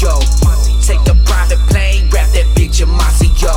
Maceo. Take a private plane, wrap that bitch in Maceo.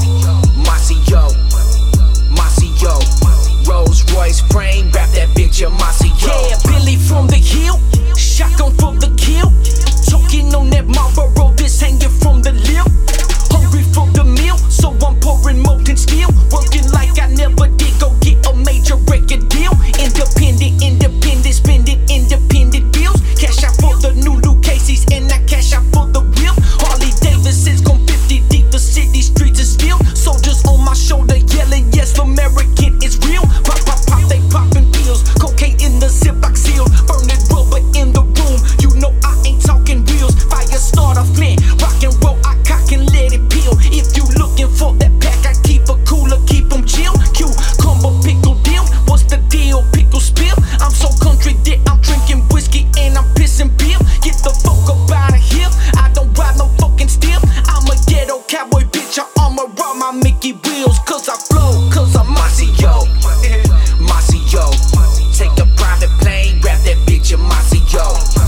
Maceo, Maceo. Rolls Royce frame, wrap that bitch in Maceo. Yeah, Billy from the hill, shotgun for the kill. Talking on that Marlboro, this hanging from the lip. Hungry for the meal, so I'm pouring molten steel. Working like I never did, go get a major record deal. Independent, spend it, independent bills. Cash out for the new Luke Casey's and I cash out for the real. Harley Davidson's gone 50 deep, the city streets is still. Soldiers on my shoulder yelling, yes, American is real. Pop, pop, pop, they popping pills. Cocaine in the Ziploc seal. Burning rubber in the room, you know I ain't talking wheels. Fire starter flint, rock and roll, I cock and let it peel. If you looking for that pack, I keep a cooler, keep them chill. Cucumber, pickle deal, what's the deal? Pickle spill. I'm so country that I'm drinking whiskey and I'm pissing beer. Get the fuck up out of here, I don't ride no fucking steel. I'm a ghetto cowboy bitch, I'ma ride my Mickey wheels. Cause I flow, cause I'm Maceo. Maceo. Take a private plane, wrap that bitch in Maceo.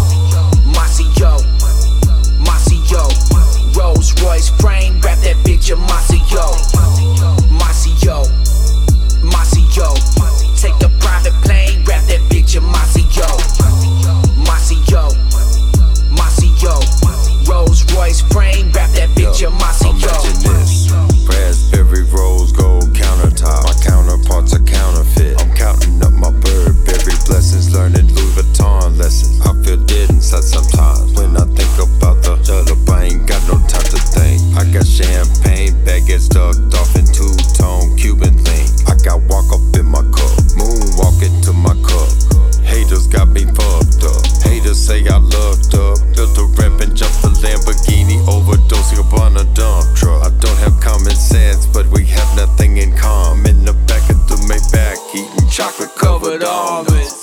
Maceo, Maceo. Rolls Royce frame, wrap that bitch in Maceo. Maceo, Maceo. Take a private plane, wrap that bitch in Maceo. Maceo, Maceo. Rolls Royce frame, wrap that bitch in Maceo. Imagine this, raspberry rose gold countertop. My counterparts are counterfeit. I'm counting up my Burberry blessings, learning Louis Vuitton lessons. I feel dead inside sometimes when I think about the setup. I ain't got no time to think. I got champagne baguettes ducked off in two-tone Cuban lean. I got walk up in my cup, moonwalk into my cup. Haters got me fucked up. Haters say I loved up. Built a rep and jumped the Lamborghini, overdosing upon a dump truck. I don't have common sense, but we have nothing in common. In the back of the Maybach, eating chocolate covered almonds.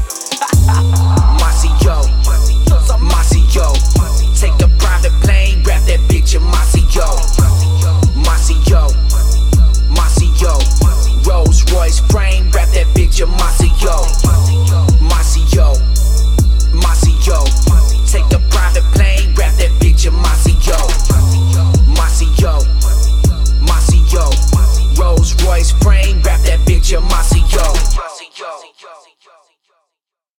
Maceo, Maceo. Take a private plane, wrap that bitch in Maceo. Maceo, Maceo. Rolls Royce frame, wrap that bitch in Maceo. Maceo, Maceo. Take a private plane, wrap that bitch in Maceo. Maceo, Maceo. Rolls Royce frame, wrap that bitch in Maceo.